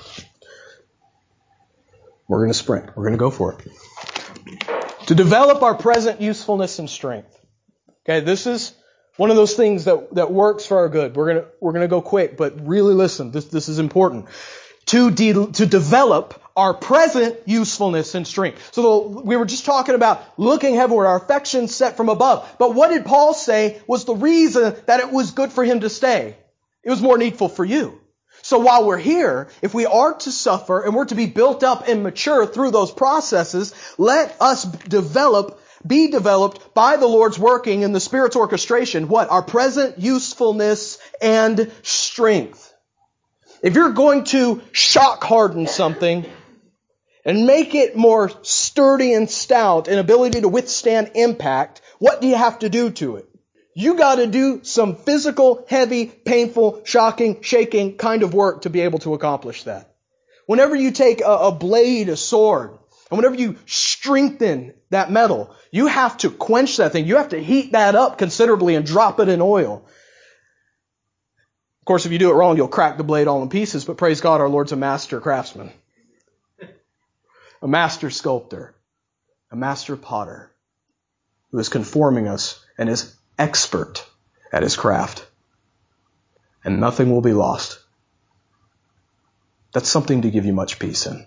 We're going to sprint. We're going to go for it. To develop our present usefulness and strength. Okay, this is one of those things that works for our good. We're going to go quick, but really listen. This is important. To develop our present usefulness and strength. So we were just talking about looking heavenward, our affections set from above. But what did Paul say was the reason that it was good for him to stay? It was more needful for you. So while we're here, if we are to suffer and we're to be built up and mature through those processes, let us be developed by the Lord's working in the Spirit's orchestration. What? Our present usefulness and strength. If you're going to shock harden something and make it more sturdy and stout and ability to withstand impact, what do you have to do to it? You got to do some physical, heavy, painful, shocking, shaking kind of work to be able to accomplish that. Whenever you take a blade, a sword, and whenever you strengthen that metal, you have to quench that thing. You have to heat that up considerably and drop it in oil. Of course, if you do it wrong, you'll crack the blade all in pieces, but praise God, our Lord's a master craftsman, a master sculptor, a master potter who is conforming us and is expert at His craft. And nothing will be lost. That's something to give you much peace in.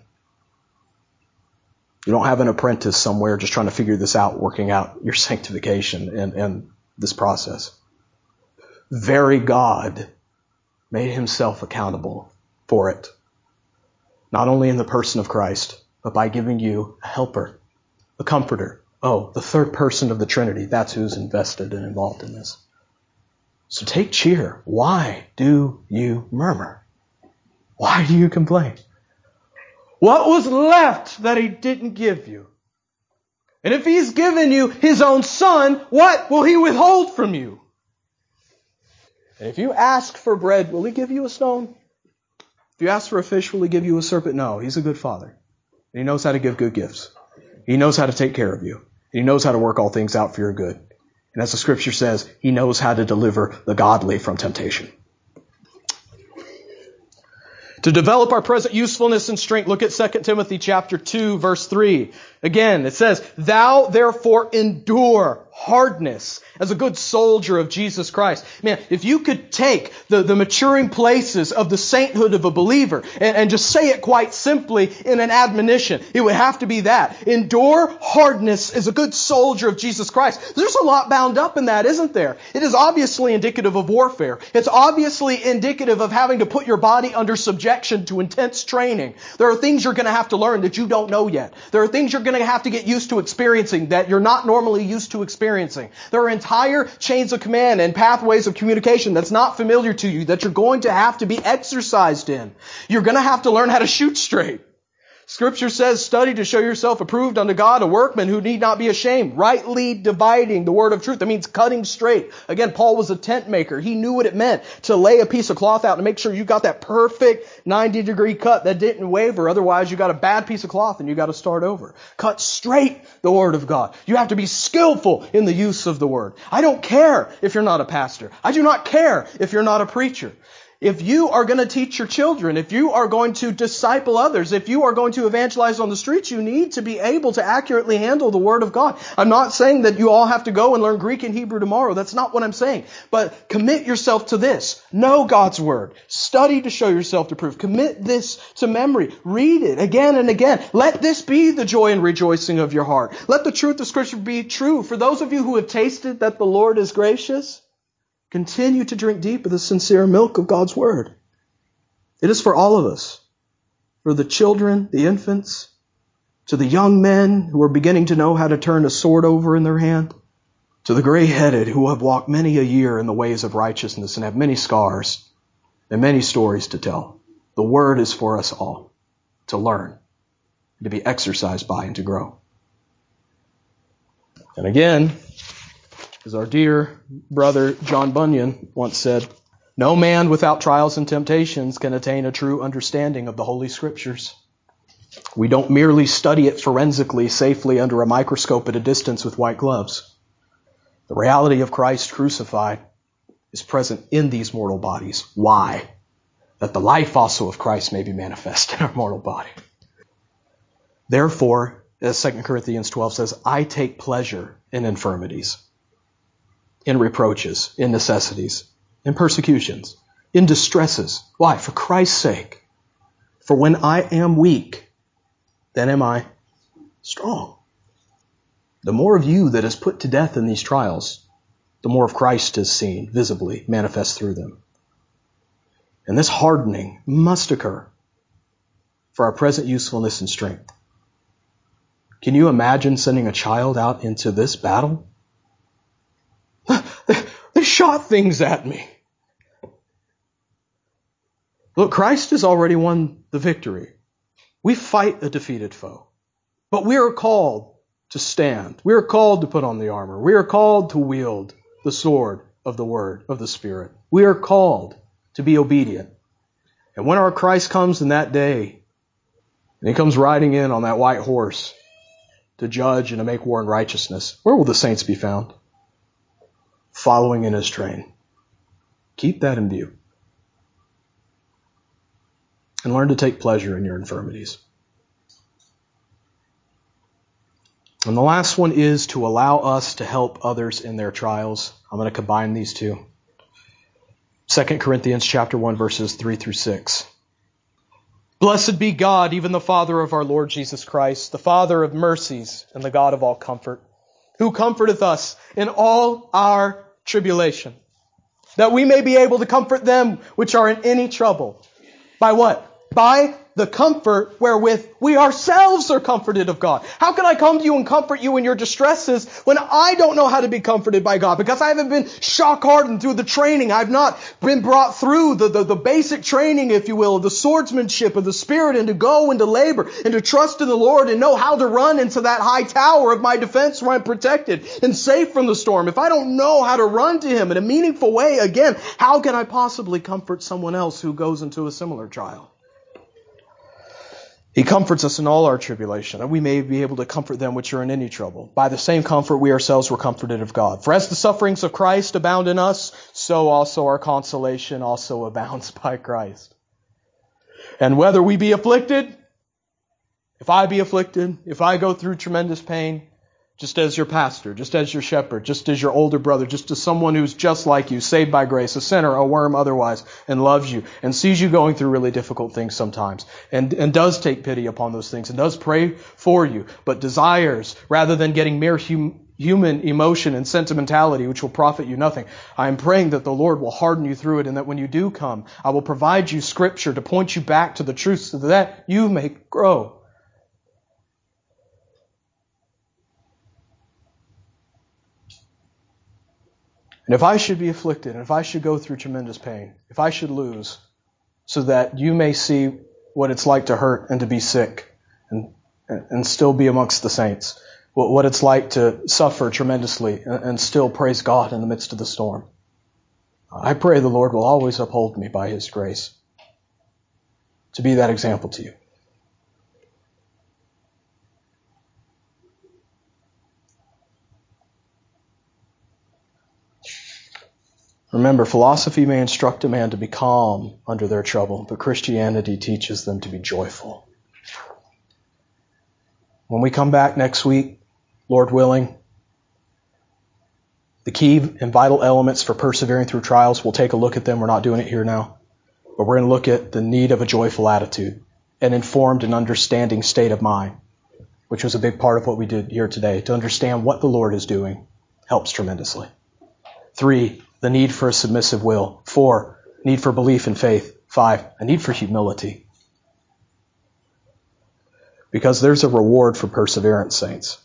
You don't have an apprentice somewhere just trying to figure this out, working out your sanctification and this process. very God made himself accountable for it. Not only in the person of Christ, but by giving you a helper, a comforter. Oh, the third person of the Trinity. That's who's invested and involved in this. So take cheer. Why do you murmur? Why do you complain? What was left that he didn't give you? And if he's given you his own son, what will he withhold from you? And if you ask for bread, will he give you a stone? If you ask for a fish, will he give you a serpent? No, he's a good father. And he knows how to give good gifts. He knows how to take care of you. He knows how to work all things out for your good. And as the scripture says, he knows how to deliver the godly from temptation. To develop our present usefulness and strength, look at 2 Timothy chapter 2, verse 3. Again, it says, "Thou therefore endure hardness as a good soldier of Jesus Christ." Man, if you could take the maturing places of the sainthood of a believer and just say it quite simply in an admonition, it would have to be that. Endure hardness as a good soldier of Jesus Christ. There's a lot bound up in that, isn't there? It is obviously indicative of warfare. It's obviously indicative of having to put your body under subjection to intense training. There are things you're going to have to learn that you don't know yet. There are things you're going to have to get used to experiencing that you're not normally used to experiencing. There are entire chains of command and pathways of communication that's not familiar to you that you're going to have to be exercised in. You're going to have to learn how to shoot straight. Scripture says, "Study to show yourself approved unto God, a workman who need not be ashamed, rightly dividing the word of truth." That means cutting straight. Again, Paul was a tent maker. He knew what it meant to lay a piece of cloth out and make sure you got that perfect 90-degree cut that didn't waver. Otherwise, you got a bad piece of cloth and you got to start over. Cut straight the word of God. You have to be skillful in the use of the word. I don't care if you're not a pastor. I do not care if you're not a preacher. If you are going to teach your children, if you are going to disciple others, if you are going to evangelize on the streets, you need to be able to accurately handle the Word of God. I'm not saying that you all have to go and learn Greek and Hebrew tomorrow. That's not what I'm saying. But commit yourself to this. Know God's Word. Study to show yourself approved. Commit this to memory. Read it again and again. Let this be the joy and rejoicing of your heart. Let the truth of Scripture be true. For those of you who have tasted that the Lord is gracious, continue to drink deep of the sincere milk of God's Word. It is for all of us. For the children, the infants, to the young men who are beginning to know how to turn a sword over in their hand, to the gray-headed who have walked many a year in the ways of righteousness and have many scars and many stories to tell. The Word is for us all to learn, to be exercised by, and to grow. And again, as our dear brother John Bunyan once said, "No man without trials and temptations can attain a true understanding of the Holy Scriptures." We don't merely study it forensically, safely under a microscope at a distance with white gloves. The reality of Christ crucified is present in these mortal bodies. Why? That the life also of Christ may be manifest in our mortal body. Therefore, as 2 Corinthians 12 says, "I take pleasure in infirmities, in reproaches, in necessities, in persecutions, in distresses." Why? For Christ's sake. "For when I am weak, then am I strong." The more of you that is put to death in these trials, the more of Christ is seen, visibly, manifest through them. And this hardening must occur for our present usefulness and strength. Can you imagine sending a child out into this battle? They shot things at me. Look, Christ has already won the victory. We fight a defeated foe. But we are called to stand. We are called to put on the armor. We are called to wield the sword of the Word of the Spirit. We are called to be obedient. And when our Christ comes in that day, and He comes riding in on that white horse to judge and to make war in righteousness, where will the saints be found? Following in His train. Keep that in view. And learn to take pleasure in your infirmities. And the last one is to allow us to help others in their trials. I'm going to combine these two. 2 Corinthians chapter 1, verses 3 through 6. "Blessed be God, even the Father of our Lord Jesus Christ, the Father of mercies and the God of all comfort, who comforteth us in all our tribulation, that we may be able to comfort them which are in any trouble. By what? By the comfort wherewith we ourselves are comforted of God. How can I come to you and comfort you in your distresses when I don't know how to be comforted by God? Because I haven't been shock hardened through the training. I've not been brought through the basic training, if you will, of the swordsmanship of the Spirit, and to go and to labor and to trust in the Lord and know how to run into that high tower of my defense where I'm protected and safe from the storm. If I don't know how to run to Him in a meaningful way, again, how can I possibly comfort someone else who goes into a similar trial? He comforts us in all our tribulation, that we may be able to comfort them which are in any trouble. By the same comfort we ourselves were comforted of God. For as the sufferings of Christ abound in us, so also our consolation also abounds by Christ. And whether we be afflicted, if I be afflicted, if I go through tremendous pain, just as your pastor, just as your shepherd, just as your older brother, just as someone who's just like you, saved by grace, a sinner, a worm otherwise, and loves you, and sees you going through really difficult things sometimes, and does take pity upon those things, and does pray for you, but desires, rather than getting mere human emotion and sentimentality, which will profit you nothing, I am praying that the Lord will harden you through it, and that when you do come, I will provide you Scripture to point you back to the truth so that you may grow. And if I should be afflicted, and if I should go through tremendous pain, if I should lose, so that you may see what it's like to hurt and to be sick and still be amongst the saints, what it's like to suffer tremendously and still praise God in the midst of the storm, I pray the Lord will always uphold me by His grace to be that example to you. Remember, philosophy may instruct a man to be calm under their trouble, but Christianity teaches them to be joyful. When we come back next week, Lord willing, the key and vital elements for persevering through trials, we'll take a look at them. We're not doing it here now. But we're going to look at the need of a joyful attitude, an informed and understanding state of mind, which was a big part of what we did here today. To understand what the Lord is doing helps tremendously. 3, the need for a submissive will. 4, need for belief and faith. 5, a need for humility. Because there's a reward for perseverance, saints.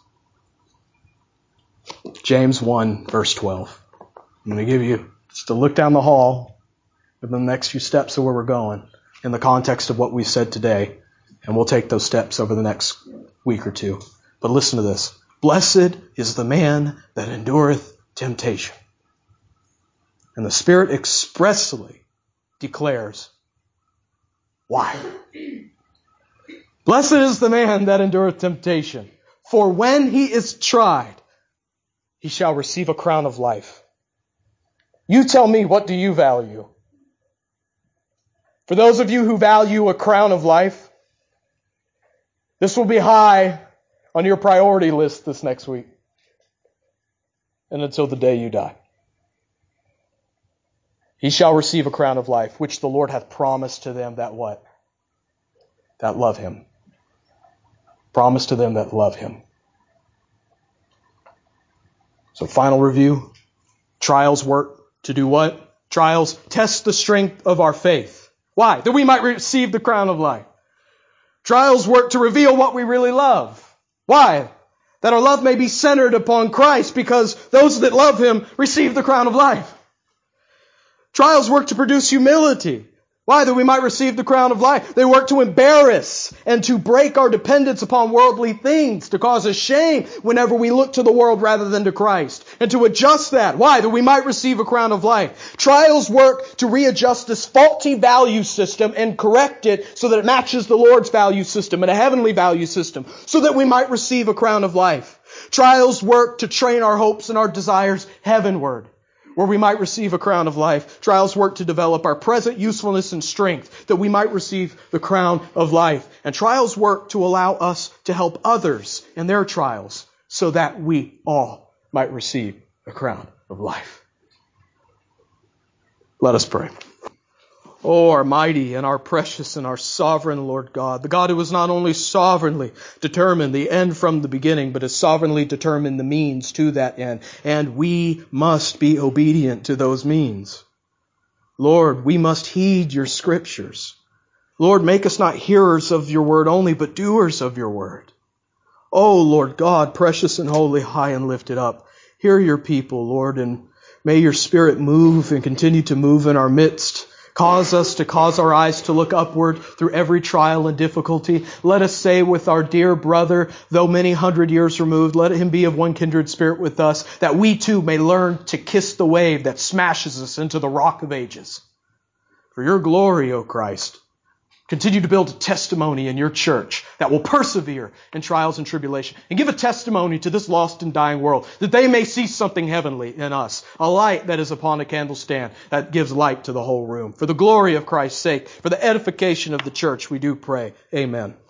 James 1, verse 12. I'm going to give you just a look down the hall of the next few steps of where we're going in the context of what we said today, and we'll take those steps over the next week or two. But listen to this. Blessed is the man that endureth temptation. And the Spirit expressly declares why. Blessed is the man that endureth temptation, for when he is tried, he shall receive a crown of life. You tell me, what do you value? For those of you who value a crown of life, this will be high on your priority list this next week, and until the day you die. He shall receive a crown of life, which the Lord hath promised to them that what? That love Him. Promised to them that love Him. So final review. Trials work to do what? Trials test the strength of our faith. Why? That we might receive the crown of life. Trials work to reveal what we really love. Why? That our love may be centered upon Christ, because those that love Him receive the crown of life. Trials work to produce humility. Why? That we might receive the crown of life. They work to embarrass and to break our dependence upon worldly things, to cause us shame whenever we look to the world rather than to Christ, and to adjust that. Why? That we might receive a crown of life. Trials work to readjust this faulty value system and correct it so that it matches the Lord's value system and a heavenly value system, so that we might receive a crown of life. Trials work to train our hopes and our desires heavenward, where we might receive a crown of life. Trials work to develop our present usefulness and strength, that we might receive the crown of life. And trials work to allow us to help others in their trials, so that we all might receive a crown of life. Let us pray. Oh, our mighty and our precious and our sovereign Lord God, the God who has not only sovereignly determined the end from the beginning, but has sovereignly determined the means to that end. And we must be obedient to those means. Lord, we must heed your scriptures. Lord, make us not hearers of your word only, but doers of your word. Oh, Lord God, precious and holy, high and lifted up, hear your people, Lord, and may your Spirit move and continue to move in our midst. Cause us to cause our eyes to look upward through every trial and difficulty. Let us say with our dear brother, though many 100 years removed, let him be of one kindred spirit with us, that we too may learn to kiss the wave that smashes us into the rock of ages. For your glory, O Christ, continue to build a testimony in your church that will persevere in trials and tribulation, and give a testimony to this lost and dying world that they may see something heavenly in us, a light that is upon a candlestand that gives light to the whole room. For the glory of Christ's sake, for the edification of the church, we do pray. Amen.